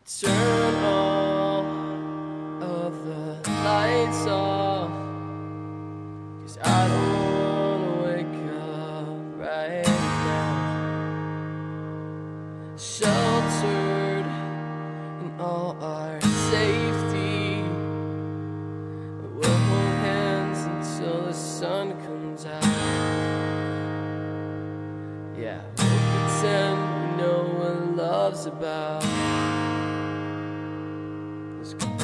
Turn all of the lights off, 'cause I don't wanna wake up right now. Sheltered in all our safety, we'll hold hands until the sun comes out. Yeah, we'll pretend we know what love's about. Let's go.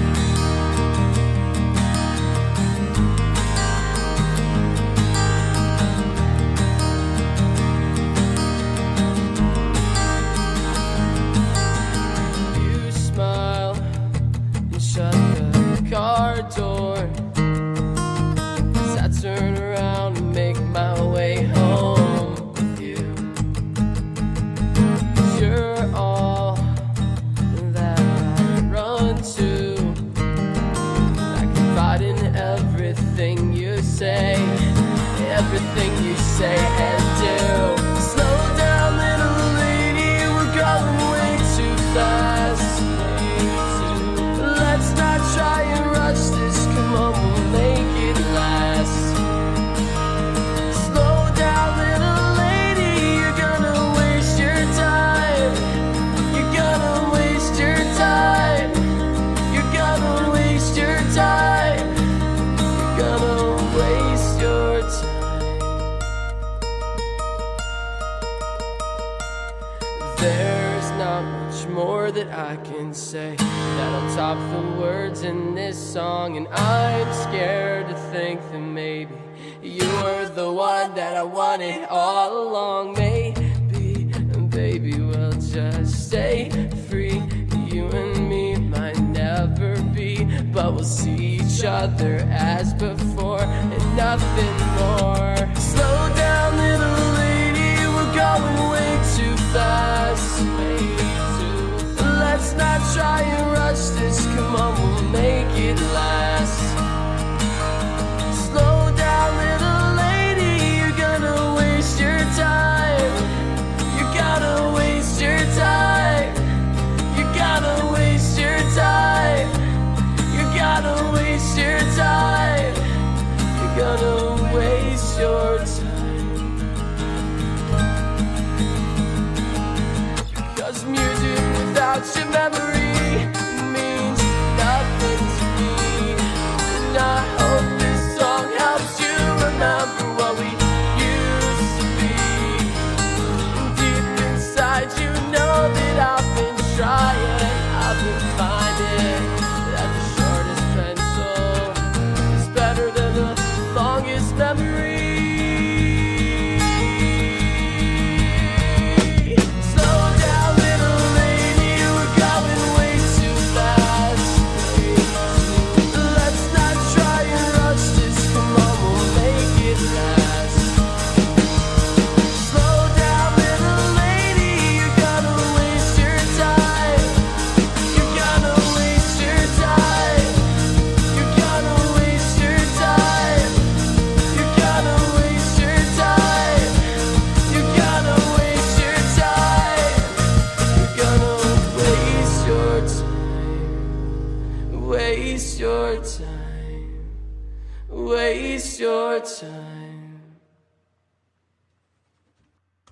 You smile and shut the car door as I turn around and make my way home with you. 'Cause you're all that I run to. I confide in everything you say and do. Slow down, little lady, we're going way too fast. Let's not try and rush this, come on, we'll make it last. Slow down, little lady, you're gonna waste your time. You're gonna waste your time. You're gonna waste your time. You're gonna waste your time. There's not much more that I can say that'll top the words in this song, and I'm scared to think that maybe you were the one that I wanted all along. Maybe, baby, we'll just stay free. You and me might never be, but we'll see each other as before, and nothing